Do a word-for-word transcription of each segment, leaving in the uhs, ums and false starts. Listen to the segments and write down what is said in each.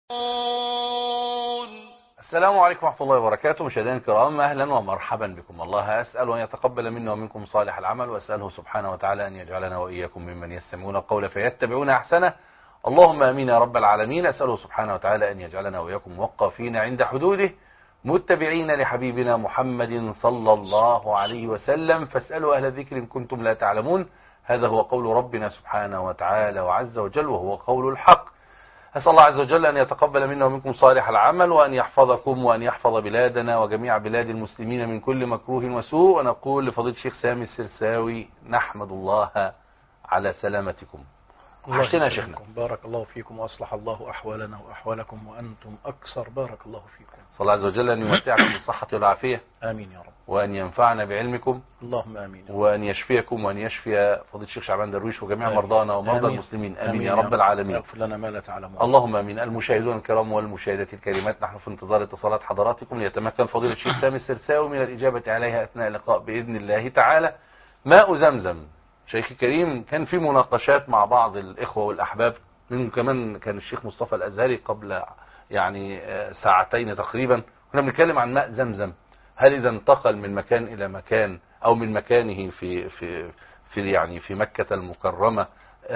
السلام عليكم ورحمة الله وبركاته. مشاهدينا الكرام، أهلا ومرحبا بكم. الله أسأل أن يتقبل منا ومنكم صالح العمل، وأسأله سبحانه وتعالى أن يجعلنا وإياكم ممن يستمعون القول فيتبعون أحسنه. اللهم آمين يا رب العالمين. أسأله سبحانه وتعالى أن يجعلنا وإياكم موقفين عند حدوده، متبعين لحبيبنا محمد صلى الله عليه وسلم. فاسألوا أهل الذكر إن كنتم لا تعلمون. هذا هو قول ربنا سبحانه وتعالى وعز وجل، وهو قول الحق. أسأل الله عز وجل أن يتقبل منا ومنكم صالح العمل، وأن يحفظكم وأن يحفظ بلادنا وجميع بلاد المسلمين من كل مكروه وسوء. ونقول لفضيلة الشيخ سامي السرساوي: نحمد الله على سلامتكم. وحشنا يا شيخنا. بارك الله فيكم وأصلح الله أحوالنا وأحوالكم وأنتم أكثر. بارك الله فيكم. صلى الله عز وجل أن يمتعكم بالصحة والعافية. آمين يا رب. وأن ينفعنا بعلمكم. اللهم آمين. وأن يشفيكم وأن يشفي فضيلة الشيخ شعبان درويش وجميع آمين. مرضانا ومرضى آمين. المسلمين. آمين, آمين يا رب العالمين. اغفر لنا ما لا تعلمون. اللهم آمين. المشاهدون الكرام والمشاهدات الكريمات، نحن في انتظار اتصالات حضراتكم ليتمكن فضيلة الشيخ سامي السرساوي من الإجابة عليها أثناء اللقاء بإذن الله تعالى. ماء زمزم شيخ الكريم، كان في مناقشات مع بعض الإخوة والأحباب، منهم كمان كان الشيخ مصطفى الأزهري قبل يعني ساعتين تقريبا. كنا بنتكلم عن ماء زمزم، هل إذا انتقل من مكان إلى مكان أو من مكانه في في في يعني في مكة المكرمة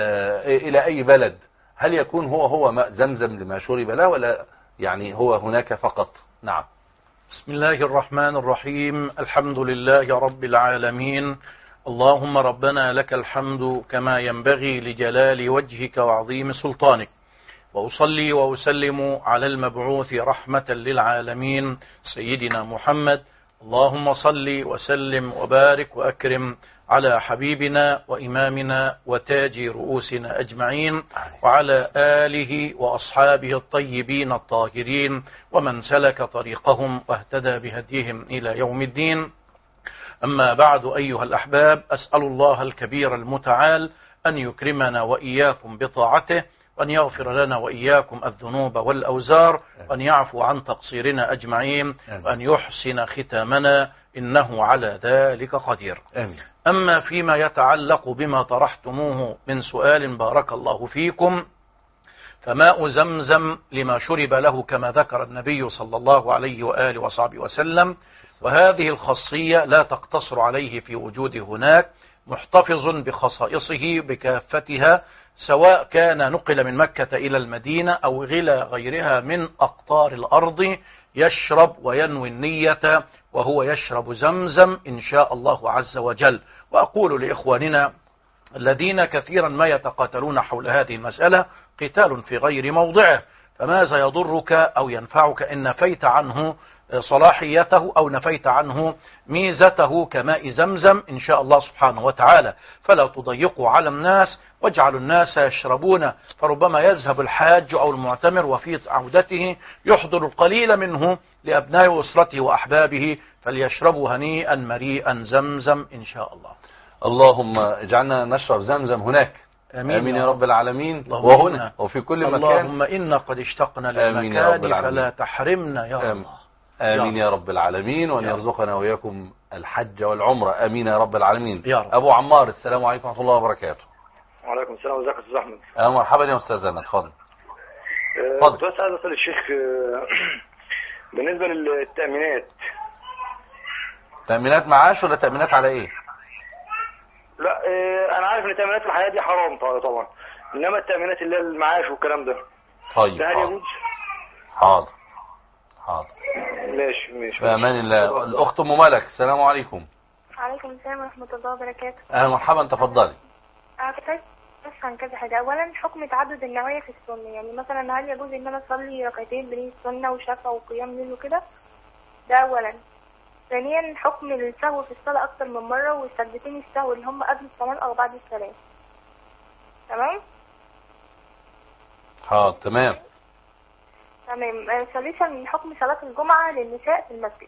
إلى أي بلد، هل يكون هو هو ماء زمزم لما شرب له، ولا يعني هو هناك فقط؟ نعم. بسم الله الرحمن الرحيم. الحمد لله رب العالمين. اللهم ربنا لك الحمد كما ينبغي لجلال وجهك وعظيم سلطانك، وأصلي وأسلم على المبعوث رحمة للعالمين سيدنا محمد. اللهم صل وسلم وبارك وأكرم على حبيبنا وإمامنا وتاج رؤوسنا أجمعين، وعلى آله وأصحابه الطيبين الطاهرين، ومن سلك طريقهم واهتدى بهديهم إلى يوم الدين. أما بعد أيها الأحباب، أسأل الله الكبير المتعال أن يكرمنا وإياكم بطاعته، وأن يغفر لنا وإياكم الذنوب والأوزار، وأن يعفو عن تقصيرنا أجمعين، وأن يحسن ختامنا، إنه على ذلك قدير. آمين. أما فيما يتعلق بما طرحتموه من سؤال بارك الله فيكم، فماء زمزم لما شرب له كما ذكر النبي صلى الله عليه وآله وصحبه وسلم، وهذه الخاصية لا تقتصر عليه في وجود هناك، محتفظ بخصائصه بكافتها، سواء كان نقل من مكة إلى المدينة أو إلى غيرها من أقطار الأرض، يشرب وينوي النية وهو يشرب زمزم إن شاء الله عز وجل. وأقول لإخواننا الذين كثيرا ما يتقاتلون حول هذه المسألة: قتال في غير موضعه، فماذا يضرك أو ينفعك إن نفيت عنه صلاحيته أو نفيت عنه ميزته كماء زمزم إن شاء الله سبحانه وتعالى. فلا تضيقوا على الناس واجعلوا الناس يشربون، فربما يذهب الحاج أو المعتمر وفي عودته يحضر القليل منه لأبناء أسرته وأحبابه، فليشربوا هنيئا مريئا زمزم إن شاء الله. اللهم اجعلنا نشرب زمزم هناك. آمين, آمين يا رب العالمين. وهنا وفي كل مكان. اللهم إنا قد اشتقنا للمكان فلا تحرمنا يا آمين. الله. آمين يا رب العالمين، وأن يرزقنا وإياكم الحج والعمرة. آمين يا رب العالمين. يا رب. أبو عمار، السلام عليكم ورحمة الله وبركاته. وعليكم السلام. ازيك يا استاذ احمد؟ أهلا مرحبا يا أستاذنا، اتفضل. اتفضل. كنت بس عايز اسال الشيخ بالنسبه للتامينات. تأمينات معاش ولا تأمينات على إيه؟ لا انا عارف ان تامينات الحياه دي حرام طبعا، انما التامينات اللي هي المعاش والكلام ده طيب ده هل يجوز؟ حاضر حاضر ماشي ماشي. بأمان الله. الأخت أم ملك، السلام عليكم. وعليكم السلام ورحمة الله وبركاته. أهلا مرحبا، تفضلي. أنا كنت عايز أفهم كذا حاجة. أولا، حكم تعدد النوايا في السنة، يعني مثلا هل يجوز إن أنا أصلي ركعتين بين السنة وشفع وقيام ليل وكده؟ ده أولا. ثانيا، حكم السهو في الصلاة أكتر من مرة، والسجدتين السهو اللي هم قبل السلام أو بعد السلام. تمام؟ حاضر تمام تمام. ثالثا، حكم صلاة الجمعة للنساء في المسجد.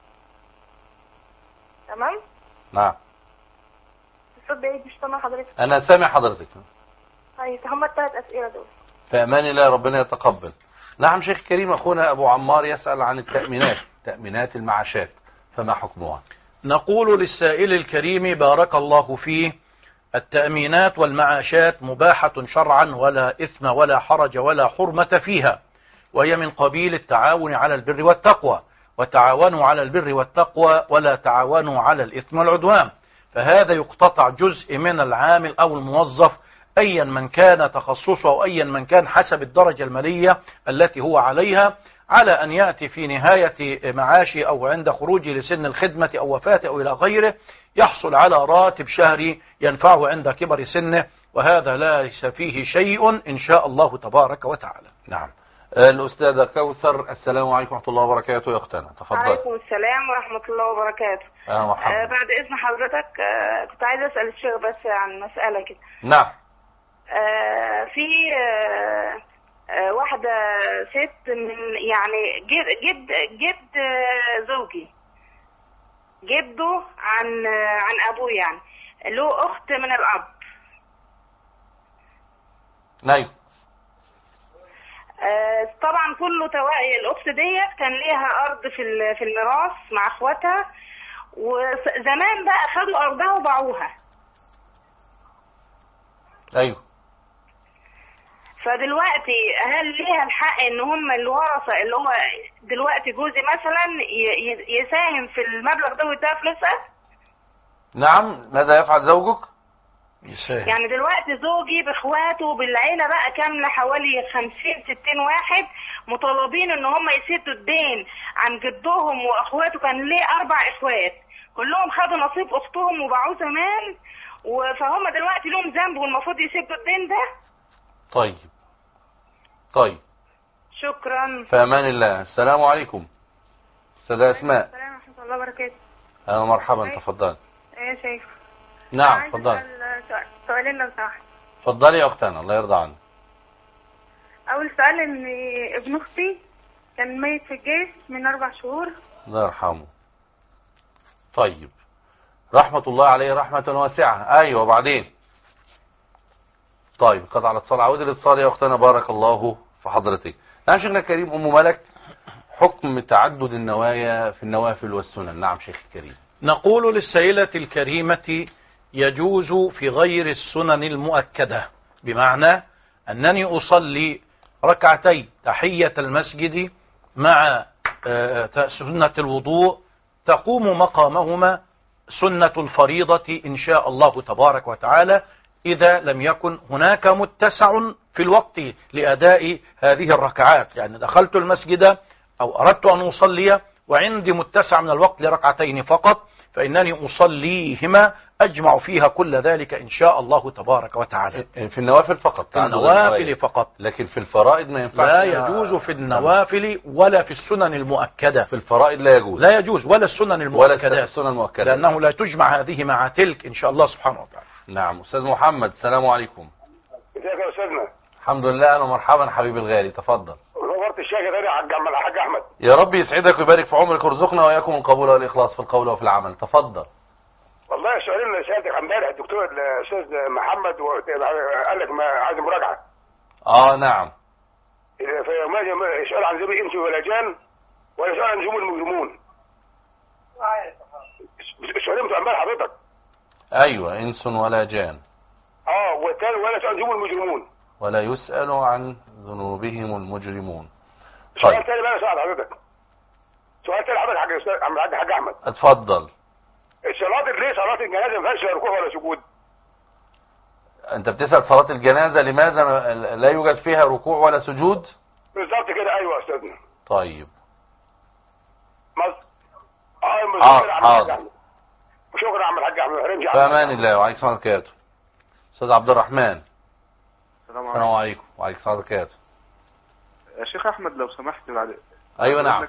تمام؟ نعم. الصوت بعيد مش سامع حضرتك. أنا سامع حضرتك. طيب، هم الثلاث أسئلة دول. في أمان الله، ربنا يتقبل. نعم شيخ كريم، أخونا أبو عمار يسأل عن التأمينات، تأمينات المعاشات، فما حكمها؟ نقول للسائل الكريم بارك الله فيه: التأمينات والمعاشات مباحة شرعا، ولا إثم ولا حرج ولا حرمة فيها، وهي من قبيل التعاون على البر والتقوى، وتعاونوا على البر والتقوى ولا تعاونوا على الإثم والعدوان. فهذا يقتطع جزء من العامل أو الموظف أيا من كان تخصصه أو أيا من كان حسب الدرجة المالية التي هو عليها، على أن يأتي في نهاية معاشه أو عند خروجه لسن الخدمة أو وفاته أو إلى غيره يحصل على راتب شهري ينفعه عند كبر سنه، وهذا ليس فيه شيء إن شاء الله تبارك وتعالى. نعم. الأستاذة كوثر، السلام عليكم ورحمة الله وبركاته يا أختنا، تفضل. وعليكم السلام ورحمة الله وبركاته. أهلا ومرحبا. آه بعد إذن حضرتك آه كنت عايزة أسأل الشيخ بس عن مسألة كده. نعم. آه في آه آه واحدة ست من يعني جد جد جد آه زوجي، جده عن آه عن أبوه، يعني له أخت من الأب. نعم. آه طبعا كله توائي. الأخت ديت كان ليها أرض في في الميراث مع أخواتها، وزمان بقى خدوا أرضها وباعوها. أيوه. فدلوقتي هل ليها الحق ان هم الورثه اللي هو دلوقتي جوزي مثلا يساهم في المبلغ ده ويديها فلوسها؟ نعم. ماذا يفعل زوجك؟ يساهم. يعني دلوقتي زوجي باخواته بالعيله بقى كامله حوالي خمسين ستين واحد مطالبين ان هم يسدوا الدين عن جدهم واخواته. كان ليه اربع اخوات كلهم خدوا نصيب اختهم وباعوه زمان، فهم دلوقتي لهم ذنب والمفروض يسدوا الدين ده. طيب طيب شكرا. في امان الله. السلام عليكم. استاذة اسماء. السلام ورحمة الله وبركاته. اهلا ومرحبا، تفضل. ايه يا شيخ؟ نعم تفضل. سؤالين لو سمحت. اتفضلي يا اختنا، الله يرضى عنك. اول سؤال ان ابن اختي كان ميت في الجيش من اربع شهور، الله يرحمه. طيب، رحمة الله عليه رحمة واسعة. ايوه وبعدين؟ طيب قطع الاتصال. عودة الاتصال يا اختنا، بارك الله في حضرتك. نعم شيخنا الكريم. ام ملك، حكم تعدد النوايا في النوافل والسنن. نعم شيخ الكريم. نقول للسائلة الكريمة يجوز في غير السنن المؤكدة، بمعنى أنني أصلي ركعتي تحية المسجد مع سنة الوضوء تقوم مقامهما سنة الفريضة إن شاء الله تبارك وتعالى، إذا لم يكن هناك متسع في الوقت لأداء هذه الركعات. يعني دخلت المسجد أو أردت أن أصلي وعندي متسع من الوقت لركعتين فقط، فإنني أصليهما أجمع فيها كل ذلك إن شاء الله تبارك وتعالى. في النوافل فقط؟ في النوافل فقط، لكن في الفرائض ما ينفعش. لا يجوز في النوافل ولا في السنن المؤكدة. في الفرائض لا يجوز. لا يجوز ولا السنن المؤكدة. ولا السنن المؤكدة، لأنه لا تجمع هذه مع تلك إن شاء الله سبحانه وتعالى. نعم. أستاذ محمد، السلام عليكم. ازيك يا استاذنا؟ الحمد لله. أهلا ومرحبا حبيبي الغالي، تفضل. نورت الشيخ تاني يا حاج الحاج احمد. يا رب يسعدك ويبارك في عمرك ويرزقنا وإياكم القبول والإخلاص في القول وفي العمل. تفضل. والله السؤالين اللي سالتك امبارح الدكتور الاستاذ محمد قال لك ما عايز مراجعه. اه نعم. سؤال عن ذوي الانس والجان ولا سؤال عن نجوم المجرمون؟ السؤالين بتوع امبارح حضرتك. ايوه، انس ولا جان. اه والثاني ولا سؤال نجوم المجرمون. ولا يسأل عن ذنوبهم المجرمون. طيب. سؤال ثاني بقى سؤال حضرتك. سؤال ثاني حضرتك حاج الحاج حاج احمد. اتفضل. الصلاة ليه صلاة الجنازة ما فيهاش ركوع ولا سجود؟ انت بتسأل صلاة الجنازة لماذا لا يوجد فيها ركوع ولا سجود؟ بالظبط كده. ايوه يا استاذنا. طيب. مز... اه حاضر حاضر. شكرا يا عم الحاج احمد. في امان الله. وعليكم السلام وبركاته. استاذ عبد الرحمن. السلام عليكم. وعليكم وعليكم السلام وبركاته. يا شيخ احمد لو سمحت بعد. ايوه نعم.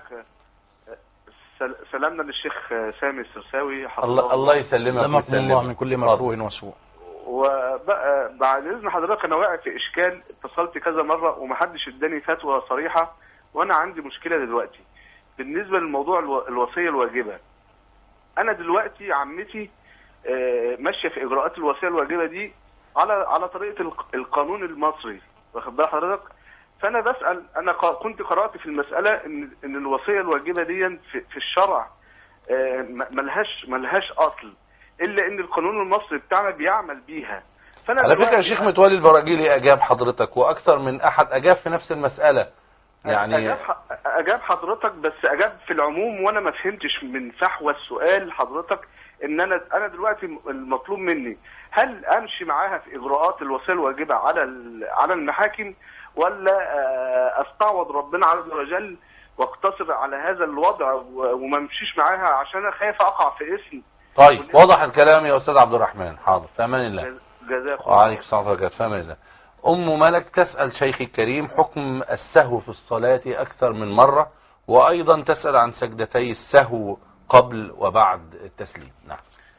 سلامنا للشيخ سامي السرساوي. الله الله يسلمك ويسلمك الله من كل مكروه وسوء. وبقى بعد اذن حضرتك انا واقع في اشكال، اتصلت كذا مره ومحدش اداني فتوى صريحه، وانا عندي مشكله دلوقتي بالنسبه للموضوع الوصيه الواجبه. انا دلوقتي عمتي ماشيه في اجراءات الوصيه الواجبه دي على على طريقه القانون المصري، واخد بال حضرتك؟ فانا بسال، انا كنت قرات في المساله ان ان الوصيه الواجبه دي في, في الشرع ملهاش ملهاش اصل، الا ان القانون المصري بتاعنا بيعمل بيها. فانا على فكره يا شيخ متولي البراجيلي اجاب حضرتك، واكثر من احد اجاب في نفس المساله، يعني أجاب, أجاب حضرتك، بس أجاب في العموم وأنا ما فهمتش من فحوى السؤال حضرتك. إن أنا أنا دلوقتي المطلوب مني هل أمشي معاها في إجراءات الوصية الواجبة على على المحاكم، ولا أستعوض ربنا عز وجل واقتصر على هذا الوضع وما امشيش معاها عشان أنا خايف أقع في اسم؟ طيب واضح الكلام يا أستاذ عبد الرحمن. حاضر، في أمان الله. جزاك الله. وعليك السلام ورحمة الله. في أمان الله. أم ملك تسأل شيخي الكريم حكم السهو في الصلاة أكثر من مرة، وأيضا تسأل عن سجدتي السهو قبل وبعد التسليم. نعم.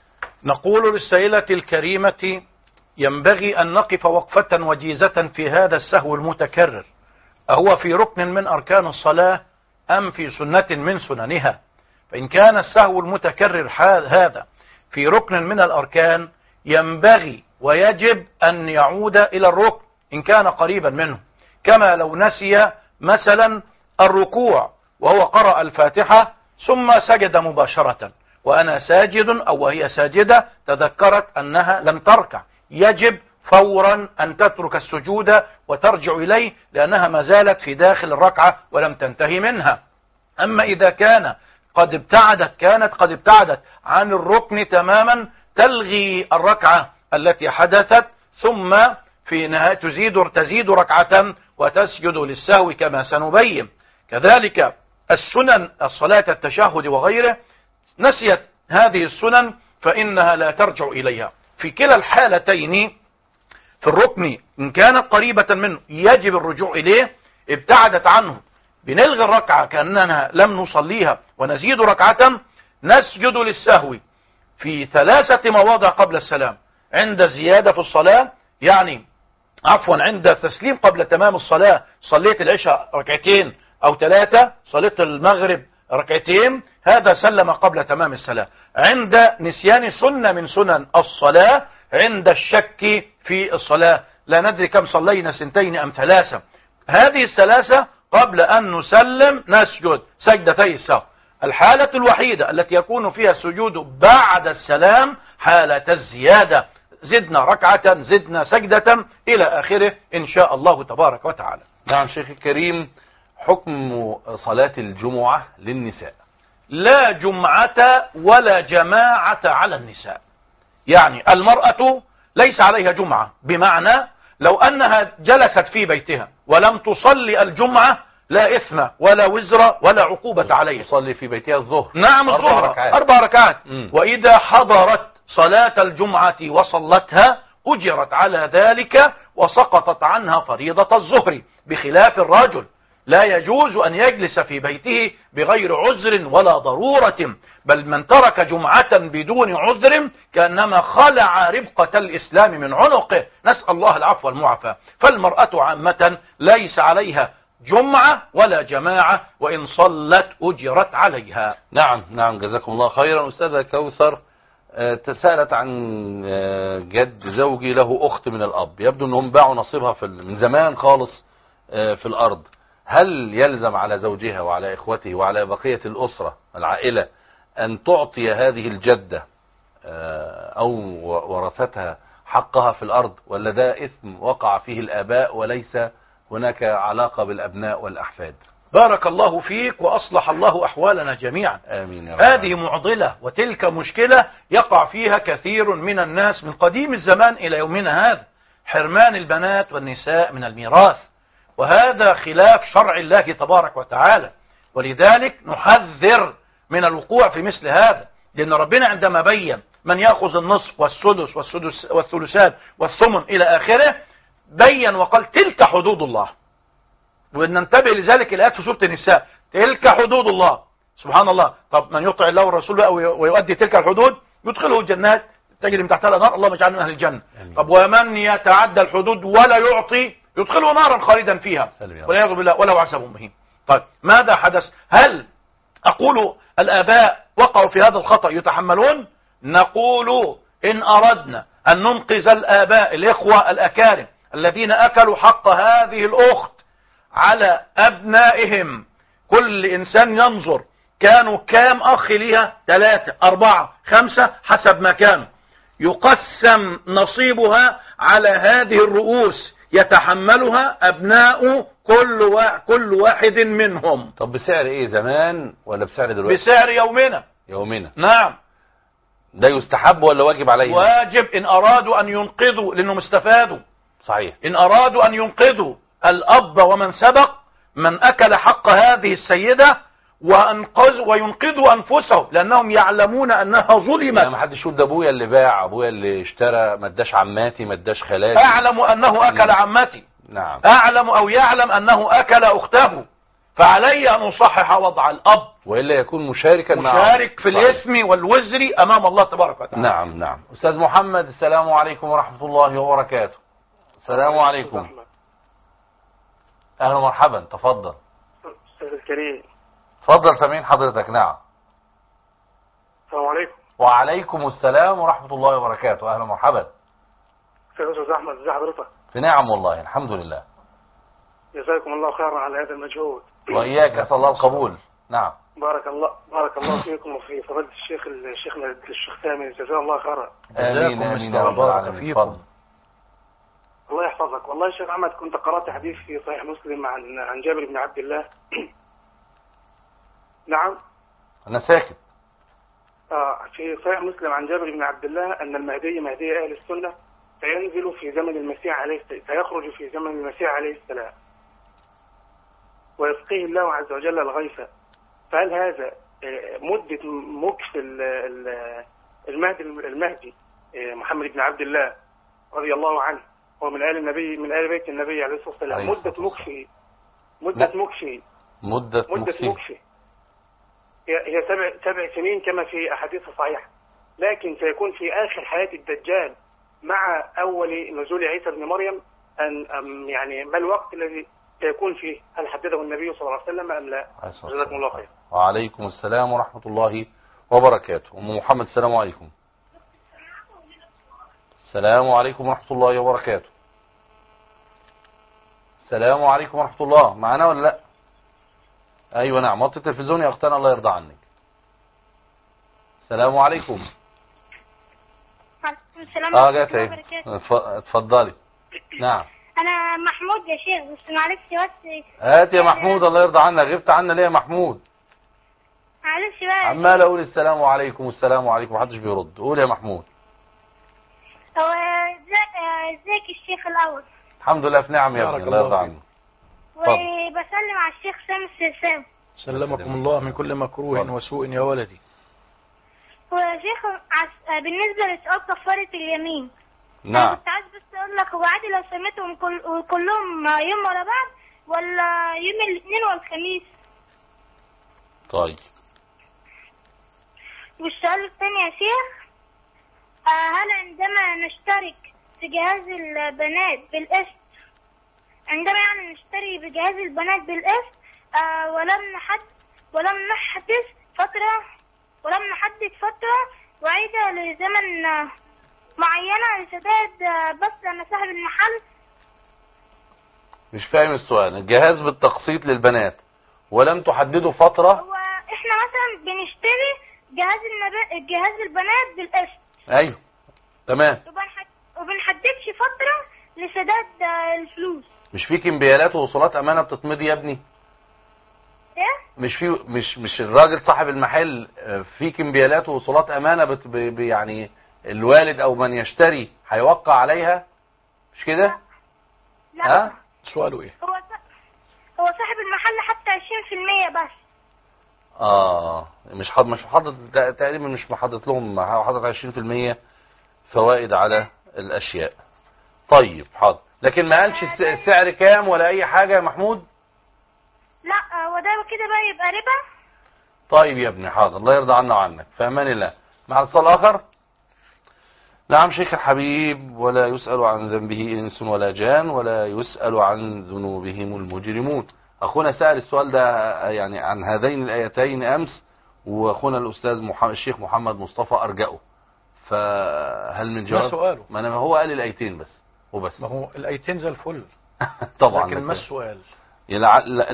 نقول للسائلة الكريمة ينبغي أن نقف وقفة وجيزة في هذا السهو المتكرر، أهو في ركن من أركان الصلاة أم في سنة من سننها؟ فإن كان السهو المتكرر هذا في ركن من الأركان ينبغي ويجب أن يعود إلى الركن إن كان قريبا منه، كما لو نسي مثلا الركوع وهو قرأ الفاتحة ثم سجد مباشرة، وأنا ساجد أو وهي ساجدة تذكرت أنها لم تركع، يجب فورا أن تترك السجود وترجع إليه، لأنها ما زالت في داخل الركعة ولم تنتهي منها. أما إذا كان قد ابتعدت كانت قد ابتعدت عن الركن تماما، تلغي الركعة التي حدثت ثم في نهاية تزيد تزيد ركعة وتسجد للسهو كما سنبين. كذلك السنن الصلاة التشهد وغيره، نسيت هذه السنن فإنها لا ترجع إليها. في كلا الحالتين في الركن إن كانت قريبة منه يجب الرجوع إليه، ابتعدت عنه بنلغي الركعة كأننا لم نصليها ونزيد ركعة، نسجد للسهو في ثلاثة مواضع قبل السلام: عند زيادة في الصلاة، يعني عفوا عند التسليم قبل تمام الصلاة، صليت العشاء ركعتين أو ثلاثة، صليت المغرب ركعتين، هذا سلم قبل تمام الصلاة. عند نسيان سنة من سنن الصلاة، عند الشك في الصلاة، لا ندري كم صلينا سنتين أم ثلاثة، هذه الثلاثة قبل أن نسلم نسجد سجدتي السهو. الحالة الوحيدة التي يكون فيها السجود بعد السلام حالة الزيادة، زدنا ركعة زدنا سجدة إلى آخره إن شاء الله تبارك وتعالى. نعم شيخ الكريم، حكم صلاة الجمعة للنساء؟ لا جمعة ولا جماعة على النساء، يعني المرأة ليس عليها جمعة، بمعنى لو أنها جلست في بيتها ولم تصلي الجمعة لا إثم ولا وزر ولا عقوبة عليها. تصلي في بيتها الظهر، نعم الظهر أربع ركعات, أربع ركعات. وإذا حضرت صلاة الجمعة وصلتها أجرت على ذلك وسقطت عنها فريضة الظهر، بخلاف الرجل لا يجوز أن يجلس في بيته بغير عذر ولا ضرورة، بل من ترك جمعة بدون عذر كأنما خلع ربقة الإسلام من عنقه، نسأل الله العفو والمعافاة. فالمرأة عامة ليس عليها جمعة ولا جماعة، وإن صلت أجرت عليها. نعم نعم جزاكم الله خيرا. أستاذة كوثر تسألت عن جد زوجي له أخت من الأب، يبدو أنهم باعوا نصيبها في من زمان خالص في الأرض، هل يلزم على زوجها وعلى إخوته وعلى بقية الأسرة العائلة أن تعطي هذه الجدة أو ورثتها حقها في الأرض، ولا ده إثم وقع فيه الآباء وليس هناك علاقة بالأبناء والأحفاد؟ بارك الله فيك وأصلح الله أحوالنا جميعا. آمين يا رب. هذه معضلة وتلك مشكلة يقع فيها كثير من الناس من قديم الزمان إلى يومنا هذا، حرمان البنات والنساء من الميراث، وهذا خلاف شرع الله تبارك وتعالى، ولذلك نحذر من الوقوع في مثل هذا، لأن ربنا عندما بين من يأخذ النصف والسدس والسدس والثلثات والثمن إلى آخره بين وقال تلك حدود الله، وإن ننتبه لذلك الآيات في سورة النساء، تلك حدود الله. سبحان الله. طب من يطع الله والرسول ويؤدي تلك الحدود يدخله الجنات تجري من تحتها الأنهار، اللهم اجعلنا من أهل الجنة. طب ومن يتعدى الحدود ولا يعطي يدخله نارا خالدا فيها والعياذ بالله وله عذاب مهين. طيب ماذا حدث؟ هل أقول الآباء وقعوا في هذا الخطأ يتحملون؟ نقول إن أردنا أن ننقذ الآباء الإخوة الأكارم الذين أكلوا حق هذه الأخت على أبنائهم، كل إنسان ينظر كانوا كام أخ ليها، ثلاثة أربعة خمسة حسب ما كانوا، يقسم نصيبها على هذه الرؤوس، يتحملها أبناء كل وا... كل واحد منهم. طب بسعر ايه، زمان ولا بسعر دلوقتي؟ بسعر يومنا. يومنا. نعم. ده يستحب ولا واجب عليه؟ واجب إن أرادوا أن ينقذوا، لأنهم استفادوا. صحيح. إن أرادوا أن ينقذوا الأب ومن سبق من أكل حق هذه السيدة وأنقذ وينقذوا أنفسهم، لأنهم يعلمون أنها ظلمت. يعني ما حدش يقول ده أبويا اللي باع، أبويا اللي اشترى، ما اداش عماتي، ما اداش خالاتي. أعلم أنه أكل عمتي. نعم. أعلم أو يعلم أنه أكل أخته، فعلي أن أصحح وضع الأب، وإلا يكون مشاركا معه، مشارك في الاسم والوزر أمام الله تبارك وتعالى. نعم نعم. أستاذ محمد، السلام عليكم ورحمة الله وبركاته. السلام عليكم. أهلا ومرحبا، تفضل. أستاذ الكريم. تفضل، سامعين حضرتك. نعم. السلام عليكم. وعليكم السلام ورحمة الله وبركاته. أهلا ومرحبا. أستاذ أحمد، ازي حضرتك؟ في نعم والله، الحمد لله. جزاكم الله خيرا على هذا المجهود. وإياك، أسأل الله القبول. نعم. بارك الله بارك الله فيكم وفي فضيلة الشيخ الشيخنا الشيخ سامي، جزاه الله خيرا. آمين آمين يا رب العالمين. تفضل. الله يحفظك. والله يا شيخ أحمد، كنت قرأت حديث في صحيح مسلم عن عن جابر بن عبد الله. نعم. أنا ساكت. آه في صحيح مسلم عن جابر بن عبد الله أن المهدي مهدي أهل السنة سينزل في زمن المسيح عليه سيخرج في زمن المسيح عليه السلام ويسقيه الله عز وجل الغيث. فهل هذا مدة مكث المهدي المهدي محمد بن عبد الله رضي الله عنه، هو من آل النبي من آل بيت النبي عليه الصلاة والسلام، مدة مكثه مدة مكثه مدة مدة مكثه هي سبع سبع سنين كما في أحاديث صحيحة، لكن سيكون في آخر حياة الدجال مع أول نزول عيسى بن مريم أن أم يعني ما الوقت الذي سيكون فيه؟ هل حدده النبي صلى الله عليه وسلم أم لا؟ جزاكم الله خير. وعليكم السلام ورحمة الله وبركاته. أم محمد، السلام عليكم. السلام عليكم ورحمة الله وبركاته. السلام عليكم ورحمة الله. معنا ولا لا؟ أيوة نعم. وطي التلفزيون يا أختنا، الله يرضى عنك. السلام عليكم. السلام اه جات ايه. اتفضلي. نعم. انا محمود يا شيخ، بس معلش بس. هات يا محمود، الله يرضى عنك. غبت عنا ليه يا محمود؟ معلش بقى. عمال اقول السلام عليكم والسلام عليكم، محدش بيرد. قول يا محمود. هو ازيك الشيخ الاول؟ الحمد لله في نعم يا ابني، الله يرضى عنك. وبسلم على الشيخ سامي السرسام. سلمكم الله من كل مكروه وسوء يا ولدي. ويا شيخ بالنسبة لسؤال كفارة اليمين، نعم، أنا كنت عايز بس أقول لك، هو عادي لو سميتهم كل كلهم يوم ورا بعض ولا يوم الاثنين والخميس؟ طيب. والسؤال الثاني يا شيخ، هل عندما نشترك في جهاز البنات بالقسط، عندما يعني نشتري بجهاز البنات بالقسط ولم نحد ولم نحدث فترة ولم نحدد فترة وعيدة لزمن معينة لسداد بس أنا صاحب المحل؟ مش فاهم السؤال. الجهاز بالتقسيط للبنات ولم تحددوا فترة. هو احنا مثلا بنشتري جهاز النب... جهاز البنات بالقسط. ايوه تمام. وبنحد... وبنحددش فترة لسداد الفلوس. مش في كمبيالات ووصولات امانة بتتمضي يا ابني؟ ايه؟ مش في مش مش الراجل صاحب المحل في كمبيالات ووصولات امانة بت... ب... يعني الوالد او من يشتري هيوقع عليها، مش كده؟ لا. ها؟ سؤاله ايه؟ هو س... هو صاحب المحل حتى عشرين في المية بس. اه مش حاضر مش حاطط تقريبا، مش محدد لهم، حاطط عشرين في المية فوائد على الاشياء. طيب حاضر، لكن ما قالش السعر كام ولا اي حاجة يا محمود؟ لا، هو ده كده بقى يبقى ربا. طيب يا ابني حاضر، الله يرضى عنا وعنك، في امان الله. مع اتصال اخر. نعم شيخ الحبيب، ولا يسأل عن ذنبه انس ولا جان ولا يسأل عن ذنوبهم المجرمون. اخونا سأل السؤال ده يعني عن هذين الايتين امس، واخونا الاستاذ محمد الشيخ محمد مصطفى ارجأه، فهل من جواب؟ ما سؤاله؟ ما انا هو قال الايتين بس وبس. ما هو الايتين زي الفل طبعا، لكن ما السؤال؟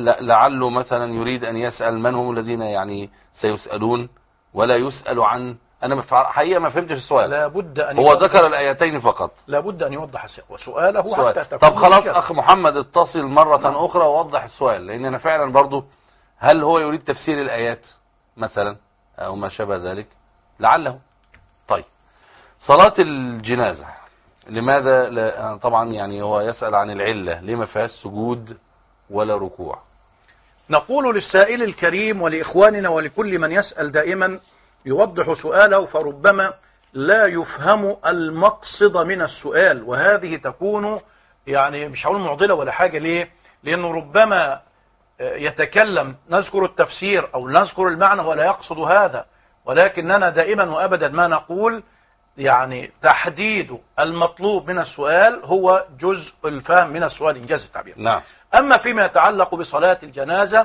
لعله مثلا يريد ان يسأل من هم الذين يعني سيسألون، ولا يسأل عن انا حقيقة ما فهمتش السؤال. لابد ان هو ذكر الايتين فقط. لابد ان يوضح سؤاله سؤال. حتى تكون. طب خلاص اخ محمد اتصل مرة نعم. اخرى ووضح السؤال، لان انا فعلا برضو هل هو يريد تفسير الايات مثلا او ما شابه ذلك لعله. طيب صلاة الجنازة لماذا لا طبعا يعني هو يسأل عن العلة ليه ما فيهاش سجود ولا ركوع؟ نقول للسائل الكريم ولإخواننا ولكل من يسأل دائما يوضح سؤاله، فربما لا يفهم المقصد من السؤال، وهذه تكون يعني مش هقول معضلة ولا حاجة. ليه؟ لأنه ربما يتكلم نذكر التفسير أو نذكر المعنى ولا يقصد هذا، ولكننا دائما وأبدا ما نقول يعني تحديد المطلوب من السؤال هو جزء الفهم من السؤال إنجاز التعبير. نعم. أما فيما يتعلق بصلاة الجنازة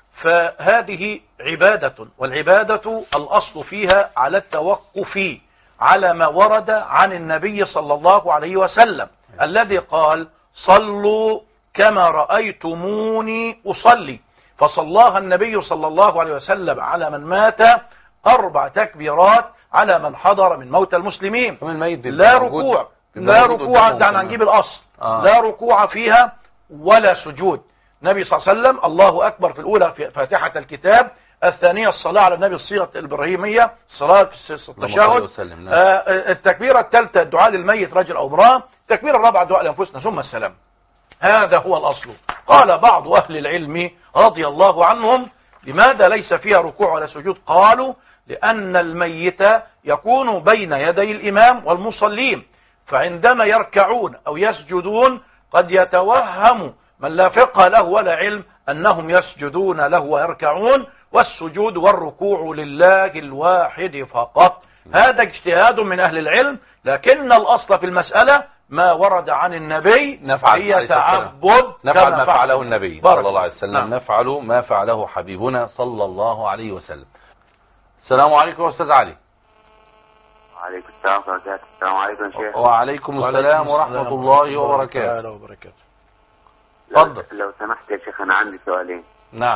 فهذه عبادة، والعبادة الأصل فيها على التوقف على ما ورد عن النبي صلى الله عليه وسلم الذي قال صلوا كما رأيتموني أصلي، فصلاها النبي صلى الله عليه وسلم على من مات أربع تكبيرات على من حضر من موت المسلمين. لا ركوع لا ركوع دعنا نجيب الأصل آه. لا ركوع فيها ولا سجود. النبي صلى الله عليه وسلم الله أكبر في الأولى في فاتحة الكتاب، الثانية الصلاة على النبي الصيغة الإبراهيمية صلاة التشهد، آه التكبيرة الثالثة الدعاء للميت رجل أو امرأة، التكبيرة الرابعة دعاء لأنفسنا ثم السلام. هذا هو الأصل. قال بعض أهل العلم رضي الله عنهم لماذا ليس فيها ركوع ولا سجود؟ قالوا لأن الميت يكون بين يدي الإمام والمصلين، فعندما يركعون أو يسجدون قد يتوهم من لا فقه له ولا علم أنهم يسجدون له ويركعون، والسجود والركوع لله الواحد فقط. هذا اجتهاد من أهل العلم، لكن الأصل في المسألة ما ورد عن النبي نفعل هي تعبد نفعل ما فعله النبي صلى الله عليه وسلم. نعم. نفعل ما فعله حبيبنا صلى الله عليه وسلم. السلام عليكم أستاذ علي. وعليكم السلام ورحمة الله. السلام عليكم شيخ. وعليكم السلام ورحمة الله وبركاته. تفضل. لو سمحت يا شيخ أنا عندي سؤالين. نعم.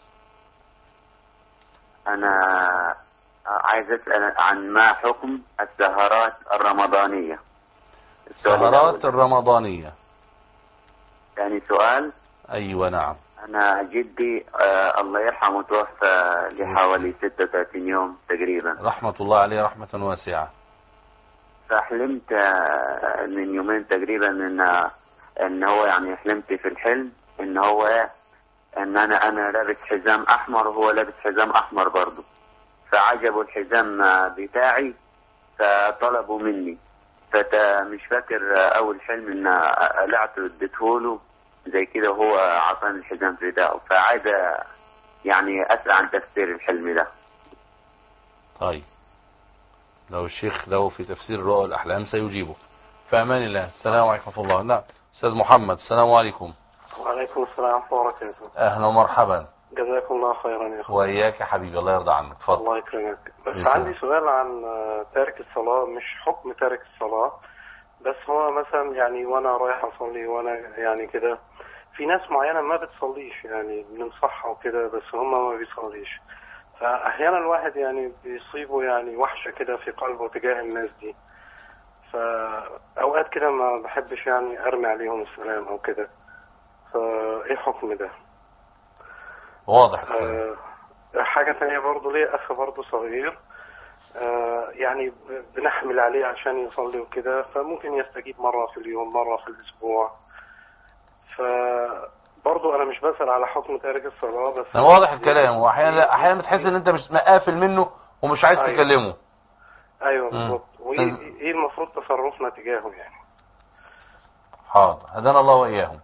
أنا عايز أسأل عن ما حكم السهرات الرمضانية. السهرات الرمضانية يعني سؤال. أيوة نعم. أنا جدي آه الله يرحمه توفى لحوالي ستة وثلاثين يوم تقريبا. رحمة الله عليه رحمة واسعة. فحلمت آه من يومين تقريبا إن إن هو يعني حلمت في الحلم إن هو إن أنا أنا لابس حزام أحمر وهو لابس حزام أحمر برضه، فعجبوا الحزام بتاعي فطلبوا مني، فمش فاكر أول حلم إن قلعته اديتهوله زي كده وهو عطاني الحزام بتاعه، فعايز يعني أسأل عن تفسير الحلم ده. طيب لو الشيخ له في تفسير رؤى الأحلام سيجيبه. في أمان الله. السلام عليكم ورحمة الله. نعم أستاذ محمد. السلام عليكم. وعليكم السلام ورحمة الله وبركاته. أهلا ومرحبا. جزاكم الله خيرا يا أخوة. وإياك يا حبيبي الله يرضى عنك. تفضل. الله يكرمك. بس عندي سؤال عن تارك الصلاة، مش حكم تارك الصلاة، بس هو مثلا يعني وانا رايح اصلي وانا يعني كده في ناس معينة ما بتصليش يعني بننصحها وكده بس هم ما بيصليش، فاحيانا الواحد يعني بيصيبه يعني وحشة كده في قلبه تجاه الناس دي، فاوقات كده ما بحبش يعني ارمي عليهم السلام او كده، فايه حكم ده؟ واضح. آه حاجة تانية برضو ليه اخ برضو صغير آه يعني بنحمل عليه عشان يصلي وكده، فممكن يستجيب مرة في اليوم مرة في الأسبوع، فبرضو أنا مش بسأل على حكم تارك الصلاة بس واضح الكلام، وأحيانا أحيانا بتحس إن أنت مش مقافل منه ومش عايز أيوة. تكلمه. أيوة بالظبط. وإيه المفروض تصرفنا تجاهه يعني؟ حاضر. هدانا الله وإياهم.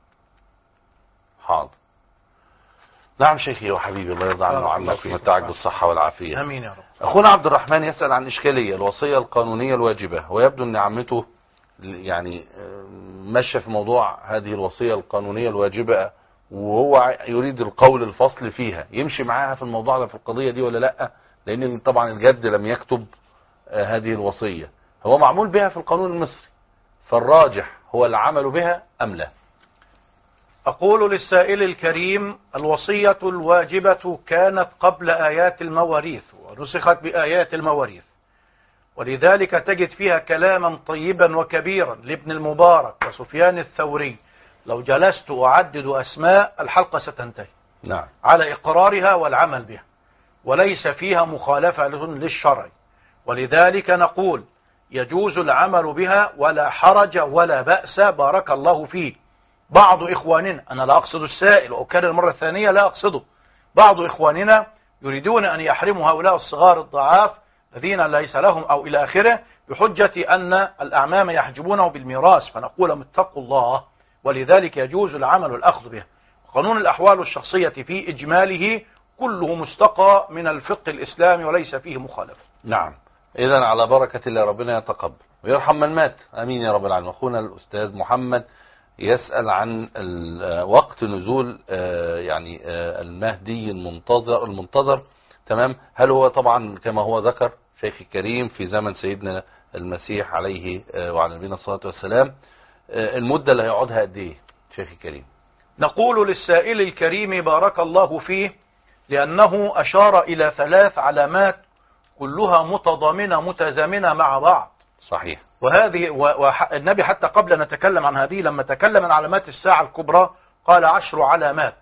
حاضر. نعم شيخي وحبيبي الله يرضى عنه وعنك ويمتعك بالصحة والعافية. امين يا رب. اخونا عبد الرحمن يسأل عن اشكالية الوصية القانونية الواجبة، ويبدو ان عمته يعني ماشية في موضوع هذه الوصية القانونية الواجبة وهو يريد القول الفصل فيها، يمشي معاها في الموضوع ده في القضية دي ولا لا؟ لان طبعا الجد لم يكتب هذه الوصية، هو معمول بها في القانون المصري، فالراجح هو العمل بها ام لا؟ أقول للسائل الكريم الوصية الواجبة كانت قبل آيات المواريث ونسخت بآيات المواريث، ولذلك تجد فيها كلاما طيبا وكبيرا لابن المبارك وسفيان الثوري. لو جلست أعدد أسماء الحلقة ستنتهي. نعم. على إقرارها والعمل بها، وليس فيها مخالفة للشرع. ولذلك نقول يجوز العمل بها ولا حرج ولا بأس، بارك الله فيه. بعض إخواننا، أنا لا أقصد السائل وأكرر المرة الثانية لا أقصده، بعض إخواننا يريدون أن يحرموا هؤلاء الصغار الضعاف الذين ليس لهم أو إلى آخره بحجة أن الأعمام يحجبونه بالميراث، فنقول اتقوا الله. ولذلك يجوز العمل والأخذ به. قانون الأحوال الشخصية في إجماله كله مستقى من الفقه الإسلامي وليس فيه مخالفة. نعم. إذا على بركة الله، ربنا يتقبل ويرحم من مات، أمين يا رب العالمين. أخونا الأستاذ محمد يسأل عن وقت نزول يعني المهدي المنتظر المنتظر تمام. هل هو طبعا كما هو ذكر شيخ الكريم في زمن سيدنا المسيح عليه وعلى نبينا الصلاة والسلام، المدة اللي هيقعدها قد ايه شيخ الكريم؟ نقول للسائل الكريم بارك الله فيه، لأنه أشار إلى ثلاث علامات كلها متضامنة متزامنة مع بعض. صحيح. وهذه والنبي حتى قبل أن نتكلم عن هذه لما تكلم عن علامات الساعة الكبرى قال عشر علامات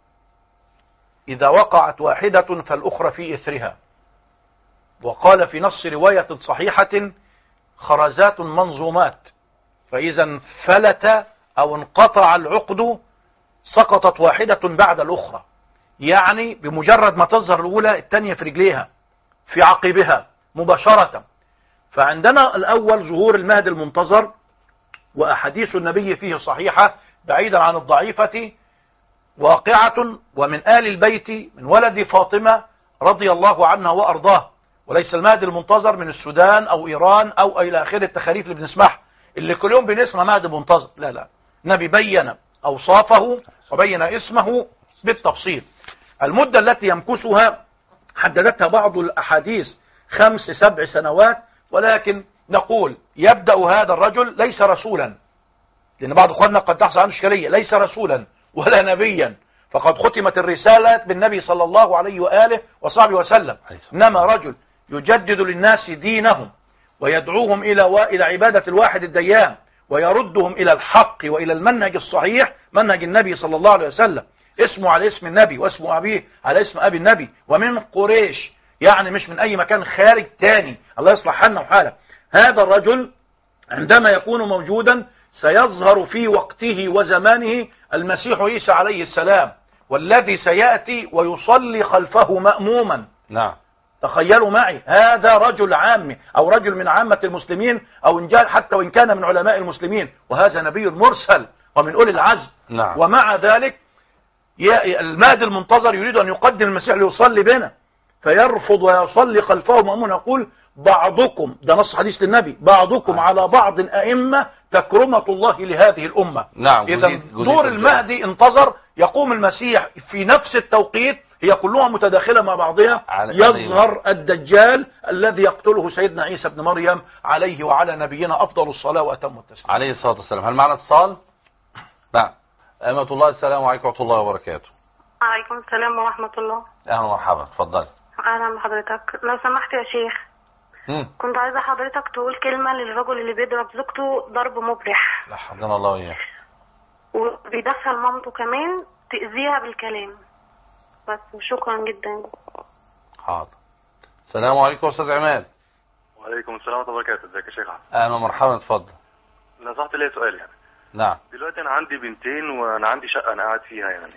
إذا وقعت واحدة فالأخرى في إثرها. وقال في نص رواية صحيحة خرزات منظومات، فإذا فلت أو انقطع العقد سقطت واحدة بعد الأخرى، يعني بمجرد ما تظهر الأولى الثانية في رجليها في عقبها مباشرة. فعندنا الأول ظهور المهدي المنتظر، وأحاديث النبي فيه صحيحة بعيدا عن الضعيفة واقعة، ومن آل البيت من ولد فاطمة رضي الله عنها وأرضاه، وليس المهدي المنتظر من السودان أو إيران أو إلى آخر التخاريف اللي بنسمعها اللي كل يوم بنسمع مهدي منتظر. لا لا، النبي بين أوصافه وبين اسمه بالتفصيل. المدة التي يمكثها حددتها بعض الأحاديث خمس سبع سنوات، ولكن نقول يبدأ هذا الرجل ليس رسولا، لأن بعض أخواننا قد تحصل عنه إشكالية، ليس رسولا ولا نبيا، فقد ختمت الرسالة بالنبي صلى الله عليه وآله وصحبه وسلم، إنما رجل يجدد للناس دينهم ويدعوهم إلى إلى عبادة الواحد الديان ويردهم إلى الحق وإلى المنهج الصحيح، منهج النبي صلى الله عليه وسلم. اسمه على اسم النبي واسمه أبيه على اسم أبي النبي، ومن قريش، يعني مش من أي مكان خارج تاني. الله يصلح حالنا وحاله. هذا الرجل عندما يكون موجودا سيظهر في وقته وزمانه المسيح عيسى عليه السلام، والذي سيأتي ويصلي خلفه مأموما. نعم. تخيلوا معي، هذا رجل عامي أو رجل من عامة المسلمين أو إن جاء حتى وإن كان من علماء المسلمين، وهذا نبي مرسل ومن أولي العزم. نعم. ومع ذلك المهدي المنتظر يريد أن يقدم المسيح ليصلي بنا، فيرفض ويصلي خلفه مأمون. يقول بعضكم، ده نص حديث للنبي، بعضكم آه. على بعض أئمة تكرمة الله لهذه الأمة. نعم. إذا دور المهدي انتظر، يقوم المسيح في نفس التوقيت، هي كلها متداخلة مع بعضها. يظهر الدجال الذي يقتله سيدنا عيسى بن مريم عليه وعلى نبينا أفضل الصلاة وأتم التسليم عليه الصلاة والسلام. هل معنا اتصال؟ نعم. أمة الله، السلام عليكم ورحمة الله وبركاته. وعليكم السلام ورحمة الله. أهلا ومرحبا، اتفضل. أهلا بحضرتك. لو سمحت يا شيخ، مم. كنت عايزة حضرتك تقول كلمة للرجل اللي بيضرب زوجته ضرب مبرح، لا حفظنا الله وإياه، وبيدخل مامته كمان تأذيها بالكلام بس. شكرا جدا. حاضر. السلام عليكم يا أستاذ عماد. وعليكم السلام ورحمة الله وبركاته. ازيك يا شيخ أحمد؟ أهلا ومرحبا، اتفضل. نصحت لي سؤال يعني. نعم. دلوقتي أنا عندي بنتين وأنا عندي شقة أنا قاعد فيها يعني،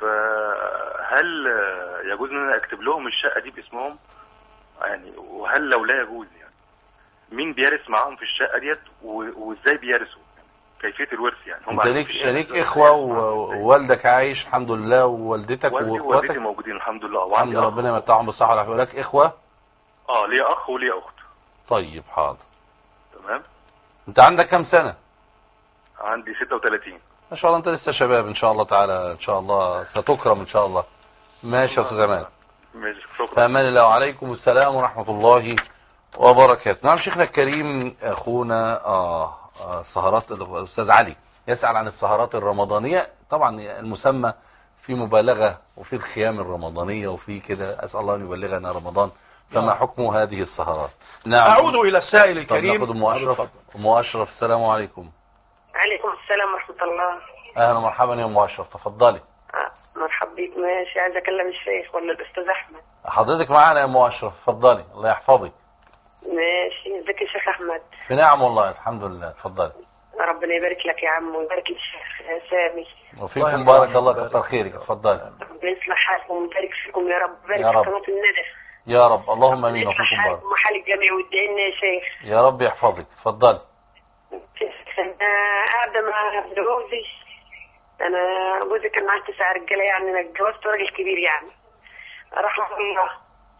فهل يجوز إن أنا أكتب لهم الشقة دي باسمهم؟ يعني وهل لو لا يجوز يعني مين بيرث معاهم في الشقة ديت وإزاي بيرثوا؟ كيفية الورث يعني. هم انت ليك ليك إخوة ووالدك عايش الحمد لله ووالدتك ووالدتي ووالدتي موجودين الحمد لله، وعندي ربنا يمتعهم بالصحة والعافية. ولك إخوة؟ اه ليا أخ وليا أخت. طيب حاضر. تمام. انت عندك كم سنة؟ عندي ستة وثلاثين. ما شاء الله، انت لسه شباب ان شاء الله تعالى، ان شاء الله ستكرم ان شاء الله. ماشي يا استاذ عماد. ماشي، شكرا. فامان الله. وعليكم السلام ورحمة الله وبركاته. نعم شيخنا الكريم، اخونا اه, آه سهرات الاستاذ علي يسأل عن السهرات الرمضانية. طبعا المسمى في مبالغة وفي الخيام الرمضانية وفي كده، اسأل الله ان يبلغنا رمضان فما حكم هذه السهرات؟ نعم. أعود إلى السائل الكريم. طب ناخد أم أشرف. أم أشرف السلام عليكم. عليكم السلام ورحمة الله. أهلا ومرحبا يا أم أشرف، تفضلي. آه مرحبا بك. ماشي، عايز أكلم الشيخ ولا الأستاذ أحمد؟ حضرتك معانا يا أم أشرف، تفضلي الله يحفظك. ماشي، ازيك يا شيخ أحمد؟ بنعم والله الحمد لله، تفضلي. ربنا يبارك لك يا عم ويبارك للشيخ سامي. وفيكم بارك الله، كتر خيرك، اتفضلي. ربنا يصلح حالكم ويبارك فيكم يا رب، يا يبارك رب. في قناة الندى. يا رب، اللهم امين. وفيكم يصلح بارك. حالكم وحال الجميع ويدعي لنا يا شيخ. يا رب يحفظك، اتفضلي. انا قاعدة مع جوزي. انا جوزي كان معاه تسع رجاله، يعني انا اتجوزت راجل كبير يعني رحمه الله.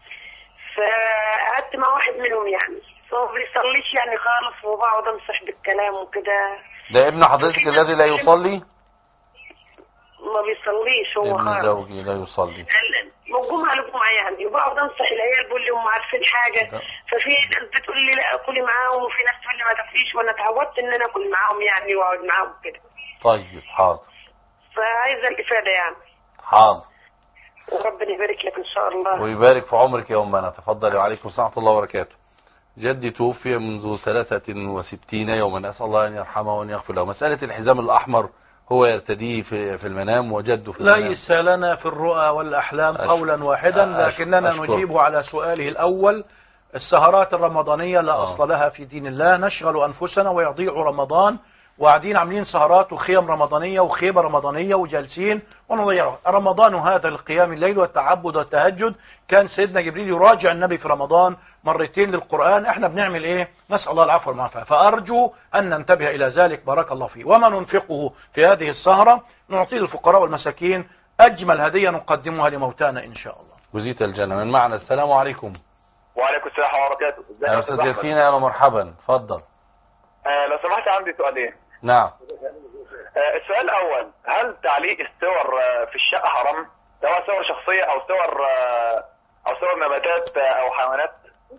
فقعدت مع واحد منهم يعني، فهو ما بيصليش يعني خالص، وبقعد انصح بالكلام وكده. ده ابن حضرتك الذي لا يصلي؟ ما بيصليش هو خالص. ابن زوجي لا يصلي. من جمعة لجمعة يعني، وبقعد انصح العيال، بقول لهم عارفين حاجة. ففي ناس بتقول لي لا اكلي معاهم، وفي ناس تقول لي ما تاكليش، وانا اتعودت ان انا اكل معاهم يعني واقعد معاهم كده. طيب حاضر. فعايزة الافادة يعني. حاضر. وربنا يبارك لك ان شاء الله. ويبارك في عمرك يا أمنا، تفضلي. وعليكم السلام ورحمة الله وبركاته. جدي توفي منذ ثلاثة وستين يوما، أسأل الله أن يرحمه وأن يغفر له. مسألة الحزام الأحمر هو يرتديه في في المنام وجده في المنام. ليس لنا في الرؤى والأحلام قولا واحدا، لكننا نجيبه على سؤاله الأول. السهرات الرمضانية لا آه. أصل لها في دين الله، نشغل أنفسنا ويضيع رمضان، وقاعدين عاملين سهرات وخيم رمضانية وخيبة رمضانية وجالسين ونضيع رمضان. هذا القيام الليل والتعبد والتهجد، كان سيدنا جبريل يراجع النبي في رمضان مرتين للقرآن. احنا بنعمل ايه؟ نسأل الله العفو والعافية. فأرجو أن ننتبه إلى ذلك، بارك الله فيه. وما ننفقه في هذه السهرة نعطيه للفقراء والمساكين، أجمل هدية نقدمها لموتانا إن شاء الله. جزيت الجنة. من معنا؟ السلام عليكم. وعليكم السلام ورحمة الله وبركاته. ازيك يا أستاذ ياسين؟ أهلا ومرحبا، اتفضل. آه لو سمحت عندي سؤالين. نعم. آه السؤال الأول، هل تعليق الصور آه في الشقة حرام؟ سواء صور شخصية أو صور آه أو صور نباتات آه أو حيوانات؟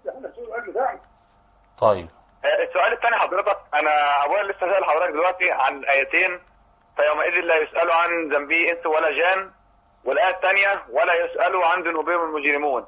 طيب. آه السؤال الثاني حضرتك، أنا أبويا لسه سأل حضرتك دلوقتي عن آيتين، فيومئذ لا يسأل عن ذنبه إنس ولا جان، والآية الثانية ولا يسأل عن ذنوبهم المجرمون.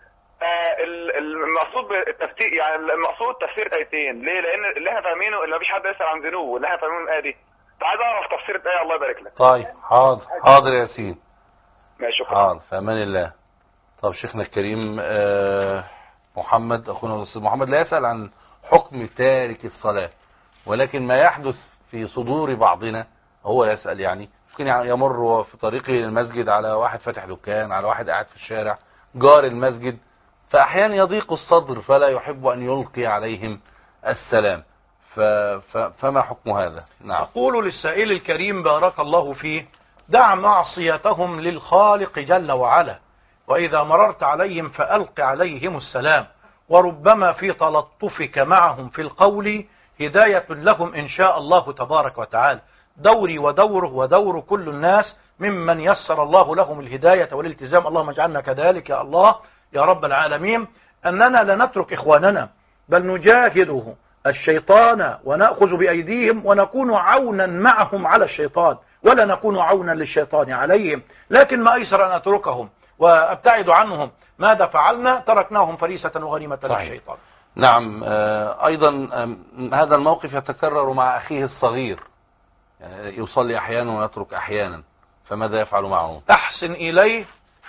آه المقصود بالتفسير، يعني المقصود تفسير الايتين ليه؟ لان اللي احنا فاهمينه ان مفيش حد يسأل عن ذنوب، واللي احنا فاهمينه الايه دي. فعايز اعرف تفسير الايه. الله يبارك لك. طيب حاضر حاضر يا ياسين. ماشي، شكرا. حاضر، في امان الله. طب شيخنا الكريم آه محمد، اخونا الاستاذ محمد، لا يسأل عن حكم تارك الصلاة، ولكن ما يحدث في صدور بعضنا هو يسأل. يعني ممكن يمر في طريقه للمسجد على واحد فاتح دكان، على واحد قاعد في الشارع جار المسجد، فأحيانا يضيق الصدر فلا يحب أن يلقي عليهم السلام. ف... ف... فما حكم هذا؟ نعم. أقول للسائل الكريم بارك الله فيه، دع معصيتهم للخالق جل وعلا، وإذا مررت عليهم فألق عليهم السلام، وربما في تلطفك معهم في القول هداية لهم إن شاء الله تبارك وتعالى. دوري ودوره ودور كل الناس ممن يسر الله لهم الهداية والالتزام، اللهم اجعلنا كذلك يا الله يا رب العالمين. أننا لا نترك إخواننا، بل نجاهده الشيطان ونأخذ بأيديهم ونكون عونا معهم على الشيطان، ولا نكون عونا للشيطان عليهم. لكن ما أيسر أن أتركهم وأبتعد عنهم. ماذا فعلنا؟ تركناهم فريسة وغنيمة للشيطان. نعم. أيضا هذا الموقف يتكرر مع أخيه الصغير، يعني يصلي أحيانا ويترك أحيانا، فماذا يفعل معه؟ أحسن إليه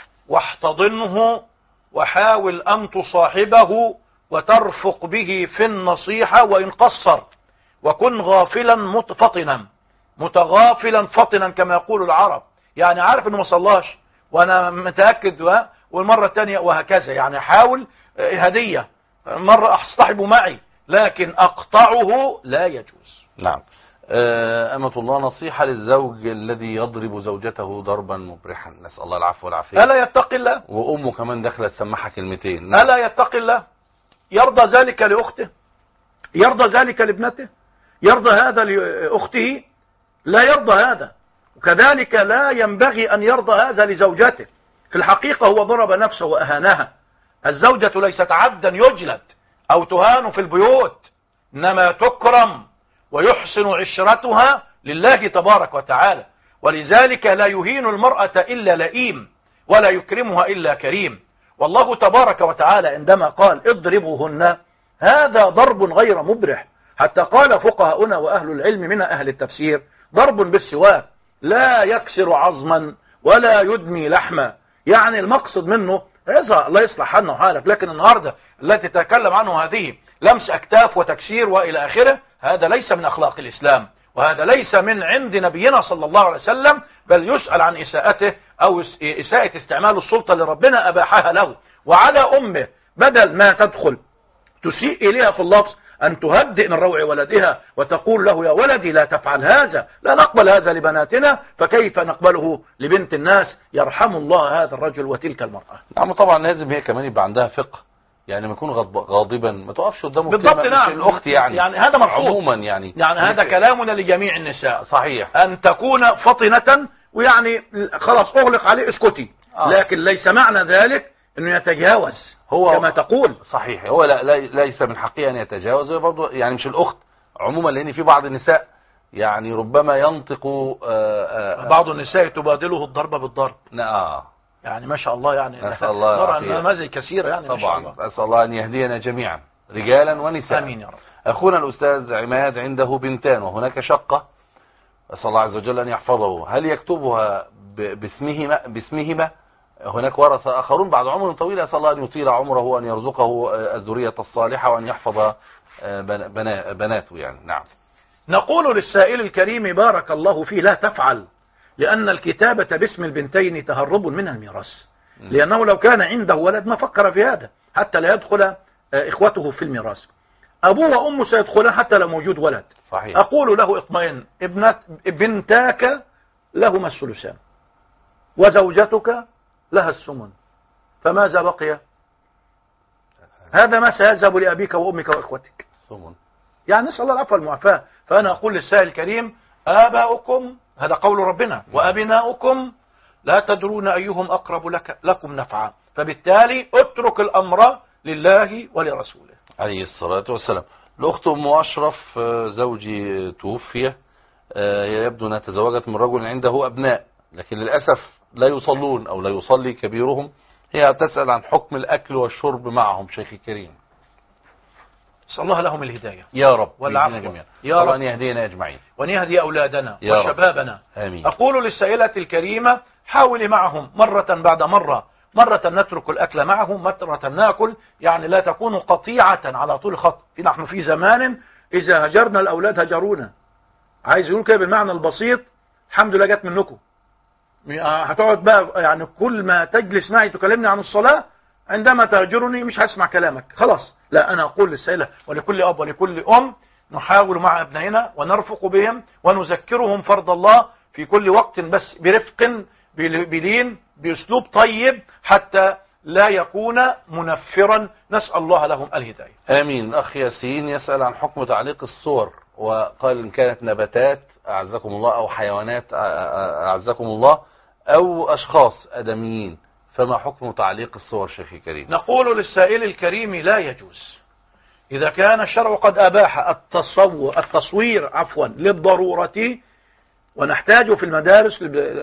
واحتضنه وحاول أن تصاحبه وترفق به في النصيحة وإن قصر، وكن غافلا متفطنا متغافلا فطنا كما يقول العرب، يعني عارف انه ما صلاش وانا متأكد، والمرة الثانية وهكذا. يعني حاول هدية، مرة اصطحبه معي لكن اقطعه لا يجوز. نعم. أمة الله، نصيحة للزوج الذي يضرب زوجته ضربا مبرحا، نسأل الله العفو والعافية. ألا يتقي الله؟ وأمه كمان دخلت سمحها كلمتين. نعم. ألا يتقي الله؟ يرضى ذلك لأخته؟ يرضى ذلك لابنته؟ يرضى هذا لأخته؟ لا يرضى هذا. وكذلك لا ينبغي أن يرضى هذا لزوجته. في الحقيقة هو ضرب نفسه وأهانها. الزوجة ليست عبدا يجلد أو تهان في البيوت، إنما تكرم ويحسن عشرتها لله تبارك وتعالى. ولذلك لا يهين المرأة إلا لئيم، ولا يكرمها إلا كريم. والله تبارك وتعالى عندما قال اضربوهن هذا ضرب غير مبرح، حتى قال فقهاؤنا وأهل العلم من أهل التفسير ضرب بالسواك لا يكسر عظما ولا يدمي لحما. يعني المقصد منه هذا الله يصلح حالنا وحالك، لكن النهاردة التي تتكلم عنه هذه لمس أكتاف وتكسير وإلى آخره، هذا ليس من أخلاق الإسلام، وهذا ليس من عند نبينا صلى الله عليه وسلم، بل يسأل عن إساءته أو إساءة استعمال السلطة لربنا أباحها له. وعلى أمه بدل ما تدخل تسيء إليها في اللفظ أن تهدئ من روع ولدها وتقول له يا ولدي لا تفعل هذا، لا نقبل هذا لبناتنا، فكيف نقبله لبنت الناس؟ يرحم الله هذا الرجل وتلك المرأة. نعم طبعا لازم هي كمان يبقى عندها فقه، يعني ما يكون غاضبا ما تقفش قدامه بالضبط. نعم الأخت يعني يعني هذا مرفوض عموما، يعني يعني هذا كلامنا لجميع النساء صحيح، أن تكون فطنة ويعني خلاص أغلق عليه اسكتي، آه. لكن ليس معنى ذلك أنه يتجاوز هو كما تقول. صحيح، هو لا لا ليس من حقه أن يتجاوز برضه، يعني مش الأخت عموما، لأن في بعض النساء يعني ربما ينطق آآ آآ بعض النساء تبادله الضرب بالضرب. نعم يعني ما شاء الله، يعني نسأل الله نرى نماذج كثيرة يعني طبعا. أسأل الله أن يهدينا جميعا رجالا ونساء. آمين يا رب. أخونا الأستاذ عماد عنده بنتان وهناك شقة، أسأل الله عز وجل أن يحفظه، هل يكتبها باسمهما باسمهما هناك ورثة آخرون بعد عمر طويل، أسأل الله أن يطيل عمره وأن يرزقه الذرية الصالحة وأن يحفظ بناته يعني. نعم. نقول للسائل الكريم بارك الله فيه لا تفعل، لأن الكتابة باسم البنتين تهرب من الميراث، لأنه لو كان عنده ولد ما فكر في هذا حتى لا يدخل إخوته في الميراث. أبوه وأمه سيدخلان حتى لو موجود ولد. صحيح. أقول له اطمئن، ابنت بنتاك لهما الثلثان وزوجتك لها الثمن، فماذا بقي؟ هذا ما سيذهب لأبيك وأمك وإخوتك. ثمن. يعني نسأل الله العفو والمعافاة. فأنا أقول للسائل الكريم آباؤكم، هذا قول ربنا، وأبناؤكم لا تدرون أيهم أقرب لك لكم نفعا، فبالتالي اترك الأمر لله ولرسوله عليه الصلاة والسلام. الأخت أم أشرف زوجي توفي، يبدو أنها تزوجت من رجل عنده أبناء لكن للأسف لا يصلون أو لا يصلي كبيرهم، هي تسأل عن حكم الأكل والشرب معهم شيخي الكريم. نسأل الله لهم الهداية يا رب والعفو يا رب، وأن يهدينا أجمعين وأن يهدي أولادنا وشبابنا. آمين. أقول للسائلة الكريمة حاولي معهم مرة بعد مرة، مرة نترك الأكل معهم، مرة نأكل، يعني لا تكون قطيعة على طول خط. نحن في زمان إذا هجرنا الأولاد هجرونا، عايز يقول كده بالمعنى البسيط الحمد لله جت منكم. هتقعد بقى يعني كل ما تجلس معي تكلمني عن الصلاة، عندما تهجرني مش هسمع كلامك خلاص. لا، أنا أقول للسائلة ولكل أب ولكل أم نحاول مع أبنائنا ونرفق بهم ونذكرهم فرض الله في كل وقت، بس برفق بلين بأسلوب طيب حتى لا يكون منفرا. نسأل الله لهم الهداية. آمين. أخ ياسين يسأل عن حكم تعليق الصور، وقال إن كانت نباتات أعزكم الله أو حيوانات أعزكم الله أو أشخاص أدميين، فما حكم تعليق الصور شيخي الكريم؟ نقول للسائل الكريم لا يجوز. إذا كان الشرع قد أباح التصور التصوير عفوا للضرورة، ونحتاج في المدارس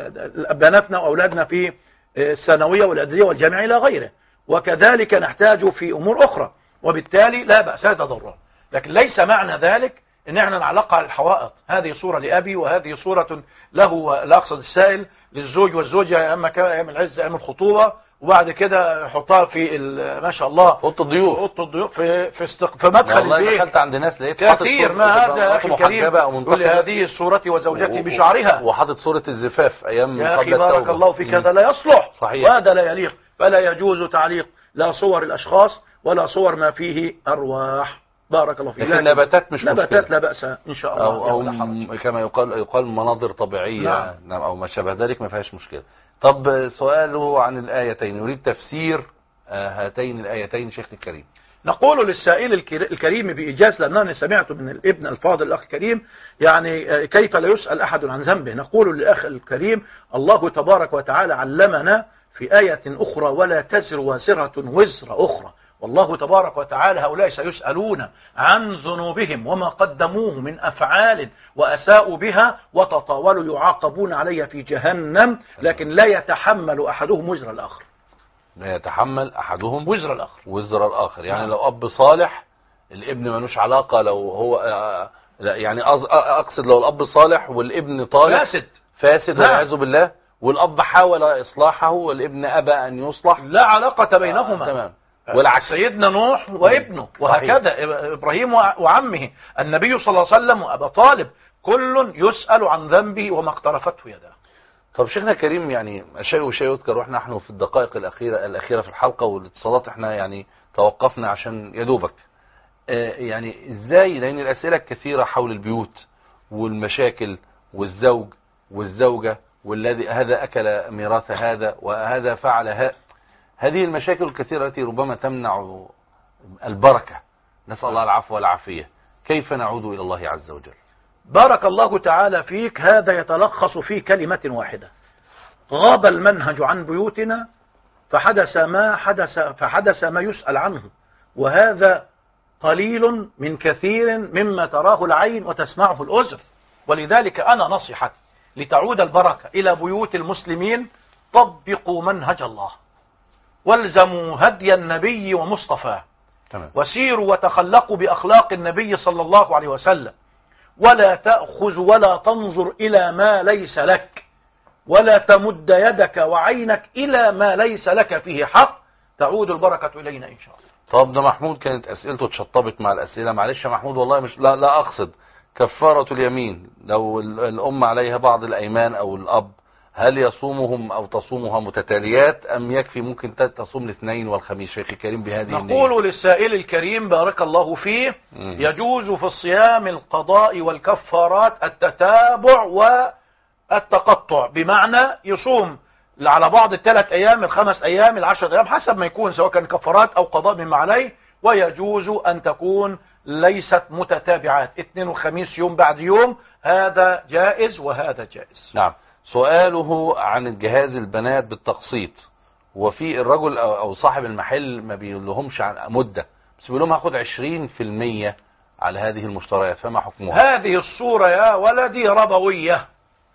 بناتنا وأولادنا في الثانوية والإعدادية والجامعة إلى غيره، وكذلك نحتاج في أمور أخرى، وبالتالي لا بأس، هذا ضرورة. لكن ليس معنى ذلك ان احنا نعلقها على الحوائط، هذه صورة لأبي وهذه صورة له، لا أقصد السائل للزوج والزوجة أما كان أيام العز أيام الخطوبة، وبعد كده يحطها في ما شاء الله اوضه الضيوف اوضه الضيوف في في, استق... في مدخل البيت. دخلت عند ناس لقيت كثير ما هذا اخي الكريم يقول لي هذه صورتي وزوجتي و... بشعرها، وحاطط صورة الزفاف ايام يا اخي بارك الله فيك، هذا لا يصلح. صحيح. وهذا لا يليق، فلا يجوز تعليق لا صور الاشخاص ولا صور ما فيه ارواح. بارك الله فيك. لكن النباتات مش نباتات مشكلة. لا بأس إن شاء الله، أو, أو كما يقال يقال مناظر طبيعية. نعم. أو ما شابه ذلك ما فيهاش مشكلة. طب سؤاله عن الآيتين، يريد تفسير هاتين الآيتين شيخ الكريم. نقول للسائل الكريم بإيجاز، لأنني سمعت من الابن الفاضل الأخ الكريم يعني كيف لا يسأل أحد عن ذنبه. نقول للأخ الكريم الله تبارك وتعالى علمنا في آية أخرى ولا تزر وازرة وزر أخرى، والله تبارك وتعالى هؤلاء سيسألون عن ذنوبهم وما قدموه من أفعال وأساءوا بها وتطاولوا يعاقبون عليها في جهنم، لكن لا يتحمل أحدهم وزر الآخر. لا يتحمل احدهم وزر الاخر وزر الاخر. يعني نعم. لو اب صالح الابن ملوش علاقة، لو هو آه، لا يعني أز- اقصد لو الاب صالح والابن طالح فاسد فاسد نعم. والعياذ بالله، والاب حاول اصلاحه والابن ابى ان يصلح، لا علاقة بينهما. آه تمام. والعكس سيدنا نوح وابنه صحيح. وهكذا إبراهيم وعمه، النبي صلى الله عليه وسلم وأبا طالب، كل يسأل عن ذنبه وما اقترفته يداه. طب شيخنا الكريم، يعني شيء وشيء يذكر، واحنا نحن في الدقائق الأخيرة الأخيرة في الحلقة والاتصالات احنا يعني توقفنا عشان يدوبك. اه يعني ازاي، لأن الأسئلة الكثيرة حول البيوت والمشاكل والزوج والزوجة والذي هذا أكل ميراث هذا وهذا فعل هذا، هذه المشاكل الكثيرة التي ربما تمنع البركة، نسأل الله العفو والعافية. كيف نعود إلى الله عز وجل؟ بارك الله تعالى فيك. هذا يتلخص في كلمة واحدة: غاب المنهج عن بيوتنا فحدث ما حدث فحدث ما يسأل عنه، وهذا قليل من كثير مما تراه العين وتسمعه الأذن. ولذلك أنا نصيحتي لتعود البركة إلى بيوت المسلمين: طبقوا منهج الله، والزموا هدي النبي ومصطفاه، تمام. وسيروا وتخلقوا بأخلاق النبي صلى الله عليه وسلم، ولا تأخذ ولا تنظر إلى ما ليس لك، ولا تمد يدك وعينك إلى ما ليس لك فيه حق، تعود البركة إلينا إن شاء الله. طب ده محمود كانت أسئلته اتشطبت مع الأسئلة، معلش يا محمود والله مش لا, لا أقصد. كفارة اليمين لو الأم عليها بعض الأيمان أو الأب، هل يصومهم أو تصومها متتاليات أم يكفي ممكن تصوم الاثنين والخميس؟ شيخي الكريم بهذه نقول للسائل الكريم بارك الله فيه: مم. يجوز في الصيام القضاء والكفارات التتابع والتقطع، بمعنى يصوم على بعض الثلاث أيام الخمس أيام العشر أيام حسب ما يكون، سواء كان كفارات أو قضاء مما عليه. ويجوز أن تكون ليست متتابعات، اثنين وخميس يوم بعد يوم، هذا جائز وهذا جائز. نعم. سؤاله عن الجهاز البنات بالتقسيط، وفي الرجل أو صاحب المحل ما بيقولهمش عن مدة، بس بيقول لهم هاخد عشرين في المية على هذه المشتريات، فما حكمها؟ هذه الصورة يا ولدي ربوية.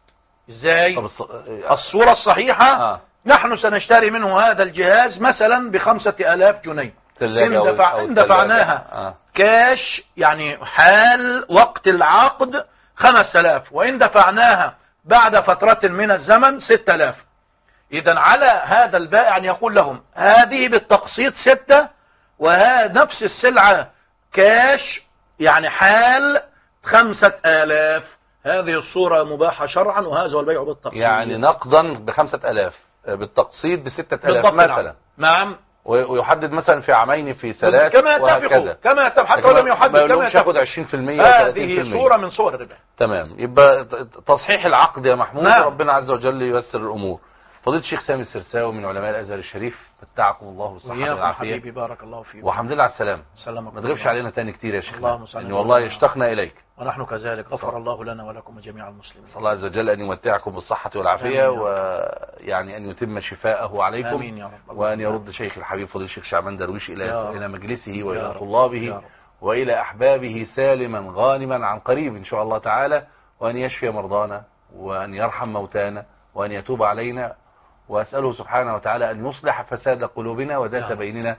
ازاي؟ طب الص... الصورة الصحيحة آه. نحن سنشتري منه هذا الجهاز مثلا بخمسة آلاف جنيه، إن, دفع... إن دفعناها آه. كاش يعني حال وقت العقد خمسة آلاف، وإن دفعناها بعد فترة من الزمن ستة آلاف. إذا على هذا البائع أن يقول لهم هذه بالتقسيط ستة، وهذا نفس السلعة كاش يعني حال خمسة آلاف. هذه الصورة مباحة شرعا، وهذا هو البيع بالتقسيط. يعني نقدا بخمسة آلاف، بالتقسيط بستة آلاف مثلا. نعم. ويحدد مثلا في عامين في ثلاث كما يتفقوا كما يتفق، حتى ولم يحدد ما كما ياخد عشرين في المية. هذه صورة من صور الربا. تمام. يبقى تصحيح العقد يا محمود. نعم. ربنا عز وجل ييسر الامور. فضيله الشيخ سامي السرساوي من علماء الازهر الشريف، متعكم الله بالصحه والعافيه. حبيبي بارك الله فيك. والحمد لله على السلامه. سلامك. ما تغيبش علينا تاني كتير يا شيخ، لان والله اشتقنا اليك. ونحن كذلك. غفر الله لنا ولكم وجميع المسلمين. الله عز وجل ان يمتعكم بالصحه والعافيه، ويعني ان يتم شفاءه عليكم. آمين يا رب. وان يرد شيخ الحبيب فضيله الشيخ شعبان درويش الى الى مجلسه والى يا طلابه يا والى احبابه سالما غانما عن قريب ان شاء الله تعالى، وان يشفي مرضانا وان يرحم موتانا وان يتوب علينا، واساله سبحانه وتعالى ان يصلح فساد قلوبنا وذات بيننا.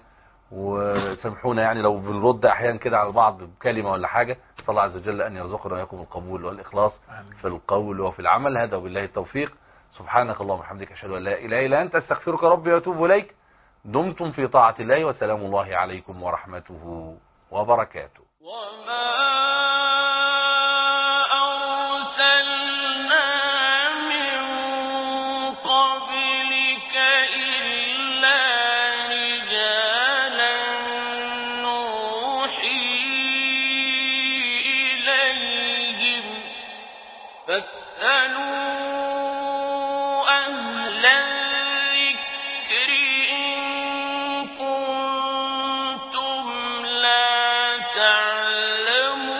وسامحونا يعني لو بنرد احيانا كده على بعض بكلمه ولا حاجه، صلى الله عز وجل ان يرزقنا واياكم القبول والاخلاص آمين. في القول وفي العمل. هذا وبالله التوفيق. سبحانك اللهم وبحمدك، اشهد ان لا اله الا انت، استغفرك ربي واتوب اليك. دمتم في طاعه الله، وسلام الله عليكم ورحمته وبركاته. تعلمون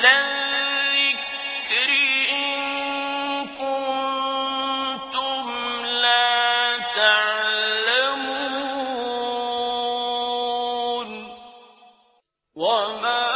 أهل الذكر إن كنتم لا تعلمون وما